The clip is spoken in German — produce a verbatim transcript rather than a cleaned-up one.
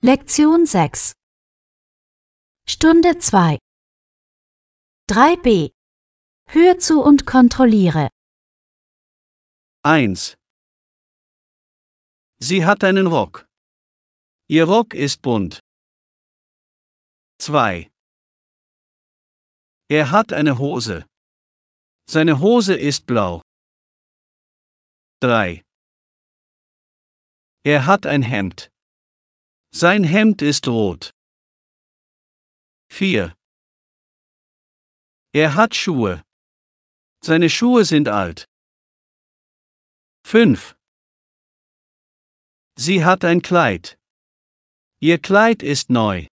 Lektion sechs. Stunde zwei. drei b. Hör zu und kontrolliere. eins. Sie hat einen Rock. Ihr Rock ist bunt. zwei. Er hat eine Hose. Seine Hose ist blau. drei. Er hat ein Hemd. Sein Hemd ist rot. vier. Er hat Schuhe. Seine Schuhe sind alt. fünf. Sie hat ein Kleid. Ihr Kleid ist neu.